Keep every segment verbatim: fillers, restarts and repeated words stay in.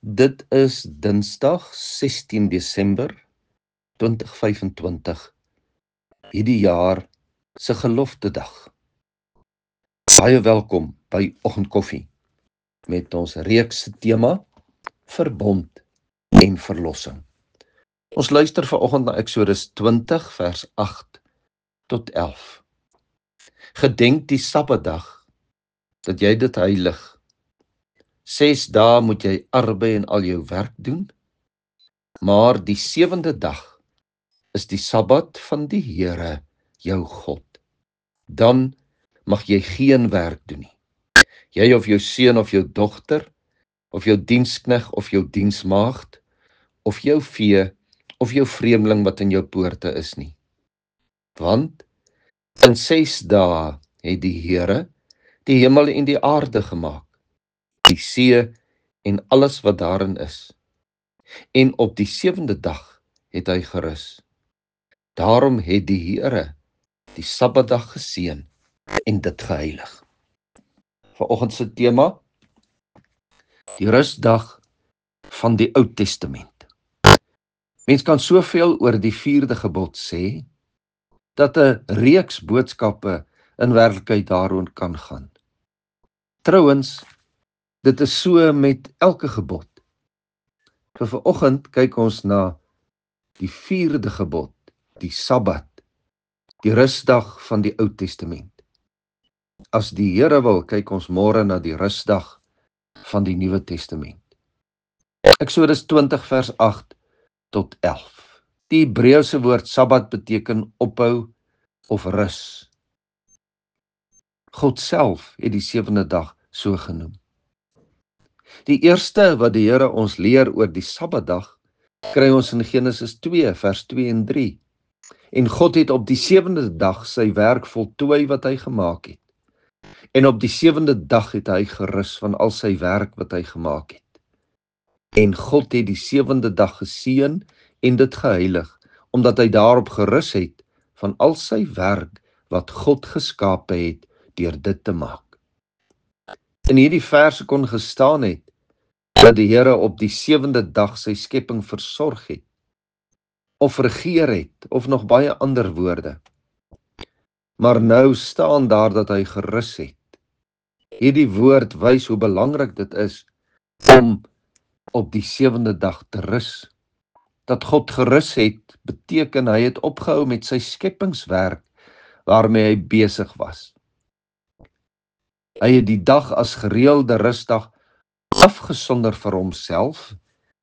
Dit is Dinsdag sestien Desember twintig vyfentwintig, hierdie jaar se gelofte dag. Baie welkom by Oggendkoffie met ons reeks se tema Verbond en Verlossing. Ons luister vanoggend na Eksodus twintig vers agt tot elf. Gedenk die Sabbatdag dat jy dit heilig. Ses dae moet jy arbei en al jou werk doen, maar die sewende dag is die Sabbat van die Here, jou God. Dan mag jy geen werk doen nie. Jy of jou seun of jou dogter, of jou dienskneg of jou diensmaagd, of jou vee, of jou vreemdeling wat in jou poorte is nie. Want in ses dae het die Here die hemel en die aarde gemaak, die see en alles wat daarin is. En op die sewende dag het hy gerus. Daarom het die Here die Sabbatdag geseën en dit geheilig. Vanoggend se tema: die rusdag van die Ou Testament. Mens kan soveel oor die vierde gebod sê, dat 'n reeks boodskappe in werklikheid daaroor kan gaan. Trouwens, dit is so met elke gebod. Vir vanoggend kyk ons na die vierde gebod, die Sabbat, die rusdag van die Ou Testament. As die Here wil, kyk ons môre na die rusdag van die Nuwe Testament. Eksodus twintig vers agt tot elf. Die Hebreëse woord Sabbat beteken ophou of rus. God self het die sewende dag so genoem. Die eerste wat die Here ons leer oor die Sabbatdag, kry ons in Genesis twee vers twee en drie. En God het op die sewende dag sy werk voltooi wat hy gemaak het. En op die sewende dag het hy gerus van al sy werk wat hy gemaak het. En God het die sewende dag geseën en dit geheilig, omdat hy daarop gerus het van al sy werk wat God geskape het deur dit te maak. In hierdie verse kon gestaan het dat die Here op die sewende dag sy skepping versorg het, of regeer het, of nog baie ander woorde. Maar nou staan daar dat hy gerus het. Hierdie woord wys hoe belangrik dit is om op die sewende dag te rus. Dat God gerus het, beteken hy het opgehou met sy skepingswerk waarmee hy besig was. Hy het die dag as gereelde rusdag afgesonder vir homself.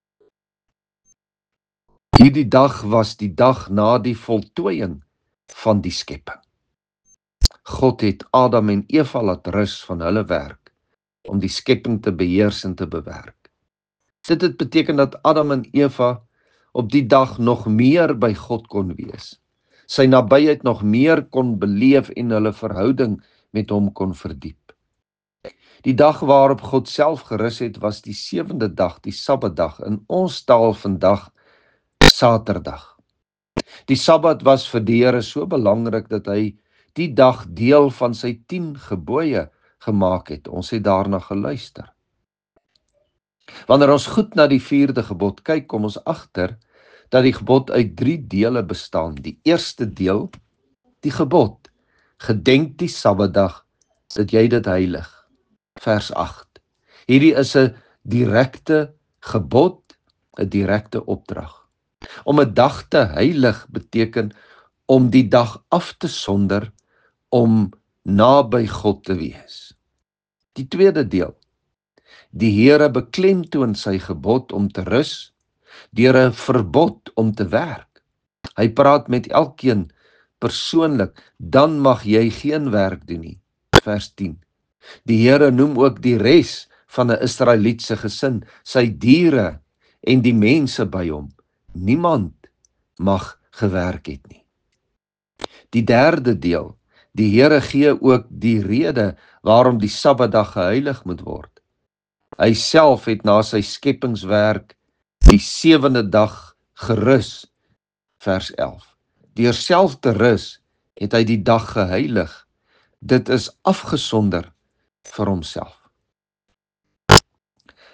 Hierdie dag was die dag na die voltooiing van die skepping. God het Adam en Eva laat rus van hulle werk om die skepping te beheers en te bewerk. Dit het beteken dat Adam en Eva op die dag nog meer by God kon wees, sy nabyheid nog meer kon beleef en hulle verhouding met hom kon verdiep. Die dag waarop God self gerus het, was die sewende dag, die Sabbatdag, in ons taal vandag Saterdag. Die Sabbat was vir die Here so belangrik dat hy die dag deel van sy tien gebooie gemaak het. Ons het daarna geluister. Wanneer ons goed na die vierde gebod kyk, kom ons agter dat die gebod uit drie dele bestaan. Die eerste deel, die gebod: gedenk die Sabbatdag dat jy dit heilig. Vers agt. Hierdie is 'n direkte gebod, 'n direkte opdrag. Om 'n dag te heilig beteken om die dag af te sonder, om naby God te wees. Die tweede deel: die Here beklemtoon sy gebod om te rus deur 'n verbod om te werk. Hy praat met elkeen persoonlik: dan mag jy geen werk doen nie. Vers tien. Die Here noem ook die res van 'n Israelietse gesin, sy diere en die mense by hom. Niemand mag gewerk het nie. Die derde deel: die Here gee ook die rede waarom die Sabbatdag geheilig moet word. Hy self het na sy skepingswerk die sewende dag gerus. Vers elf. Deur self te rus het hy die dag geheilig. Dit is afgesonder vir homself.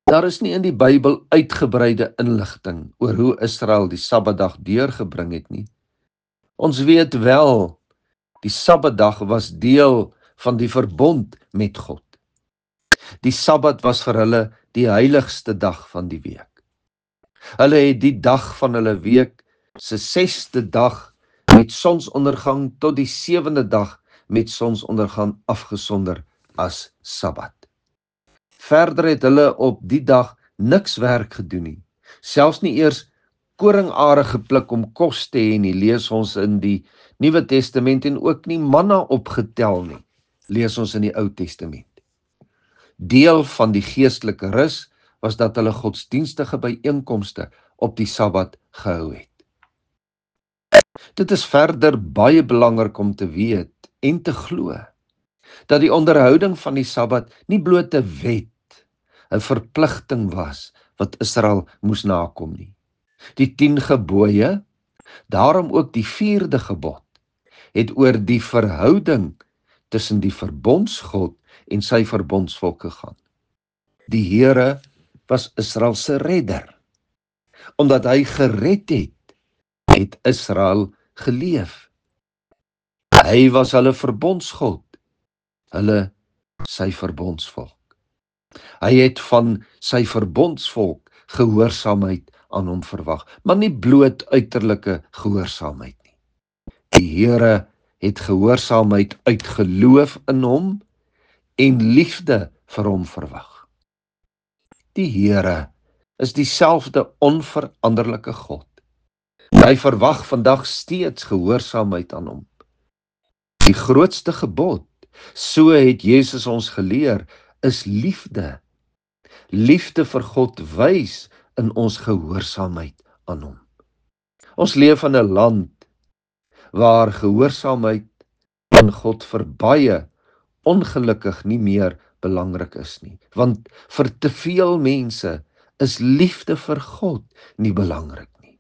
Daar is nie in die Bybel uitgebreide inligting oor hoe Israel die Sabbatdag deurgebring het nie. Ons weet wel, die Sabbatdag was deel van die verbond met God. Die Sabbat was vir hulle die heiligste dag van die week. Hulle het die dag van hulle week se sesde dag met sonsondergang tot die sewende dag met sonsondergang afgesonder as Sabbat. Verder het hulle op die dag niks werk gedoen nie, selfs nie eers koringare gepluk om kos te hê nie, lees ons in die Nuwe Testament, en ook nie manna opgetel nie, lees ons in die Ou Testament. Deel van die geestelike rus was dat hulle godsdienstige byeenkomste op die Sabbat gehou het. Dit is verder baie belangrik om te weet en te glo dat die onderhouding van die Sabbat nie bloot 'n wet, 'n verpligting was wat Israel moes nakom nie. Die tien gebooie, daarom ook die vierde gebod, het oor die verhouding tussen die verbondsgod en sy verbondsvolk gegaan. Die Here was Israel se redder. Omdat hy gered het, het Israel geleef. Hy was hulle verbondsgod, hulle sy verbondsvolk. Hy het van sy verbondsvolk gehoorsaamheid aan hom verwag, maar nie bloot uiterlike gehoorsaamheid nie. Die Here het gehoorsaamheid uit geloof in hom en liefde vir hom verwag. Die Here is dieselfde onveranderlike God. Hy verwag vandag steeds gehoorsaamheid aan hom. Die grootste gebod, so het Jesus ons geleer, is liefde. Liefde vir God wys in ons gehoorsaamheid aan hom. Ons leef in 'n land waar gehoorsaamheid aan God vir baie ongelukkig nie meer belangrik is nie, want vir te veel mense is liefde vir God nie belangrik nie.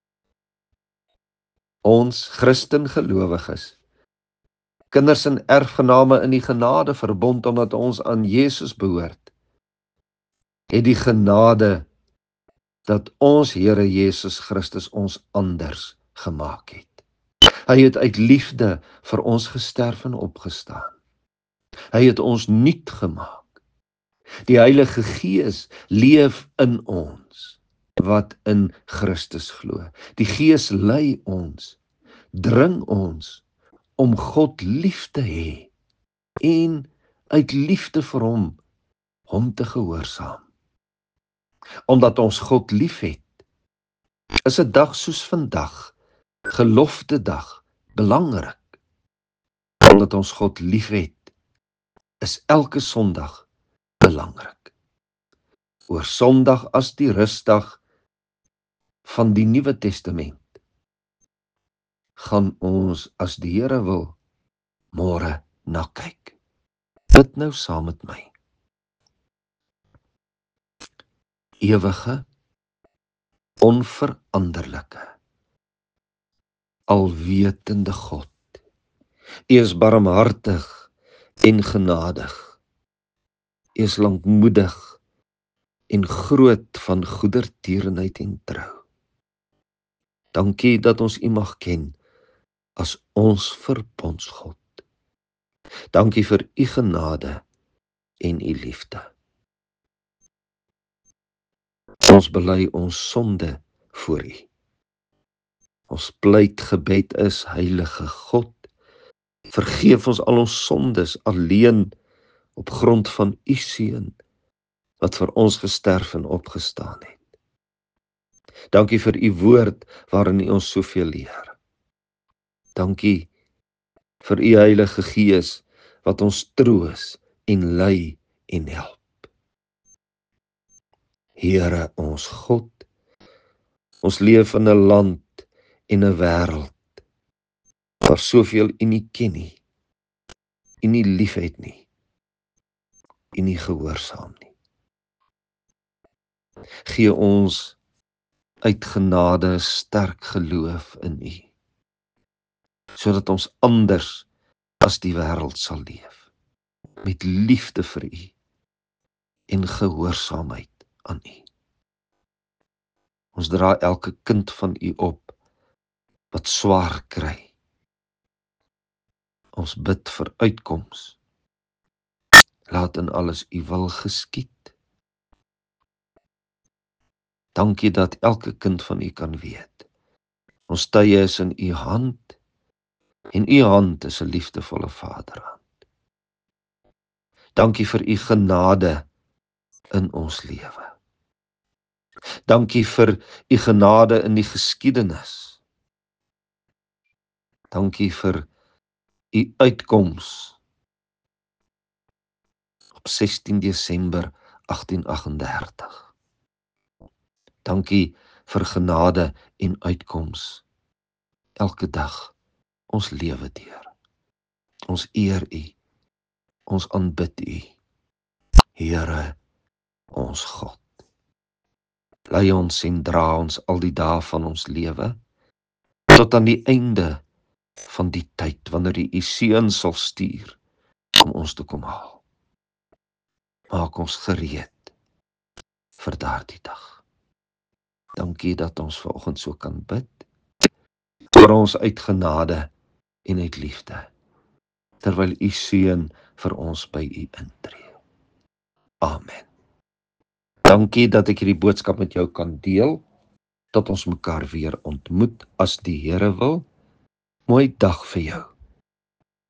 Ons Christen gelowiges, kinders en erfgename in die genade verbond omdat ons aan Jesus behoort, het die genade dat ons Here Jesus Christus ons anders gemaak het. Hy het uit liefde vir ons gesterf en opgestaan. Hy het ons nuut gemaak. Die Heilige Gees leef in ons wat in Christus glo. Die Gees lei ons, dring ons om God lief te hê en uit liefde vir hom, hom te gehoorsaam. Omdat ons God lief het, is 'n dag soos vandag, gelofte dag, belangrik. Omdat ons God lief het, is elke Sondag belangrik. Oor Sondag as die rusdag van die Nuwe Testament, gaan ons, as die Here wil, môre na kyk. Bid nou saam met my. Ewige, onveranderlike, alwetende God, U is barmhartig en genadig. U is lankmoedig en groot van goedertierenheid en trou. Dankie dat ons U mag ken as ons verbondsgod. Dankie vir U genade en U liefde. Ons bely ons sonde voor U. Ons pleitgebed is, Heilige God, vergeef ons al ons sondes alleen op grond van U Seun, wat vir ons gesterf en opgestaan het. Dankie vir U woord, waarin U ons soveel leer. Dankie vir U Heilige Gees, wat ons troos en lei en help. Here ons God, ons leef in 'n land en 'n wêreld waar soveel U nie ken nie, U nie liefhet nie, U nie gehoorsaam nie. Gee ons uit genade sterk geloof in U, sodat ons anders as die wêreld sal leef, met liefde vir U en gehoorsaamheid aan U. Ons dra elke kind van U op wat swaar kry. Ons bid vir uitkoms. Laat in alles U wil geskied. Dankie dat elke kind van U kan weet. Ons tye is in U hand, en U hand is 'n liefdevolle Vaderhand. Dankie vir U genade in ons lewe. Dankie vir U genade in die geskiedenis. Dankie vir U uitkoms op sestien Desember agtien agt agt dertig. Dankie vir genade en uitkoms elke dag ons lewe deur. Ons eer U, ons aanbid U, Here, ons God. Lei ons en dra ons al die dae van ons lewe, tot aan die einde van die tyd, wanneer U U Seun sal stuur om ons te kom haal. Maak ons gereed vir daardie dag. Dankie dat ons vanoggend so kan bid, vir ons uit genade en uit liefde, terwyl U Seun vir ons by U intree. Amen. Dankie dat ek hierdie boodskap met jou kan deel, tot ons mekaar weer ontmoet as die Here wil. Mooi dag vir jou.